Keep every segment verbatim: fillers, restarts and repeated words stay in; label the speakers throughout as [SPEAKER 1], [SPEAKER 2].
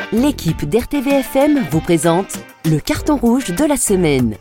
[SPEAKER 1] L'équipe d'R T V F M vous présente le carton rouge de la semaine.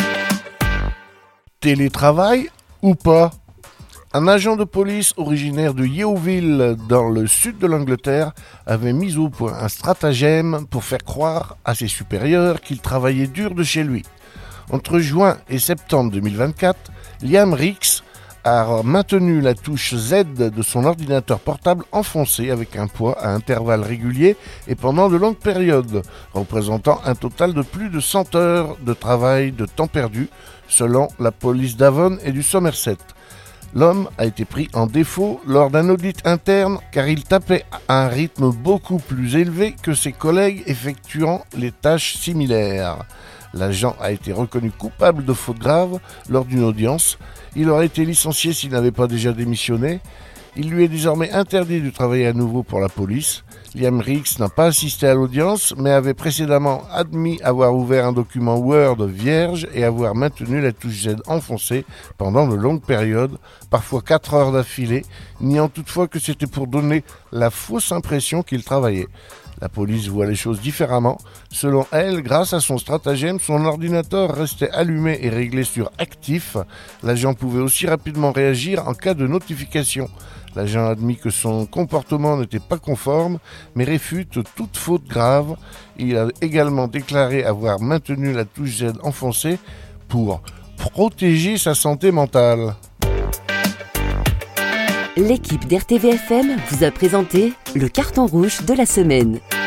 [SPEAKER 2] Télétravail ou pas ? Un agent de police originaire de Yeovil, dans le sud de l'Angleterre, avait mis au point un stratagème pour faire croire à ses supérieurs qu'il travaillait dur de chez lui. Entre juin et septembre deux mille vingt-quatre, Liam Rix a maintenu la touche Z de son ordinateur portable enfoncé avec un poids à intervalles réguliers et pendant de longues périodes, représentant un total de plus de cent heures de travail de temps perdu, selon la police d'Avon et du Somerset. L'homme a été pris en défaut lors d'un audit interne car il tapait à un rythme beaucoup plus élevé que ses collègues effectuant les tâches similaires. L'agent a été reconnu coupable de faute grave lors d'une audience. Il aurait été licencié s'il n'avait pas déjà démissionné. Il lui est désormais interdit de travailler à nouveau pour la police. Liam Rix n'a pas assisté à l'audience, mais avait précédemment admis avoir ouvert un document Word vierge et avoir maintenu la touche Z enfoncée pendant de longues périodes, parfois quatre heures d'affilée, niant toutefois que c'était pour donner la fausse impression qu'il travaillait. La police voit les choses différemment. Selon elle, grâce à son stratagème, son ordinateur restait allumé et réglé sur actif. L'agent pouvait aussi rapidement réagir en cas de notification. L'agent a admis que son comportement n'était pas conforme, mais réfute toute faute grave. Il a également déclaré avoir maintenu la touche Z enfoncée pour protéger sa santé mentale.
[SPEAKER 1] L'équipe d'R T V F M vous a présenté le carton rouge de la semaine.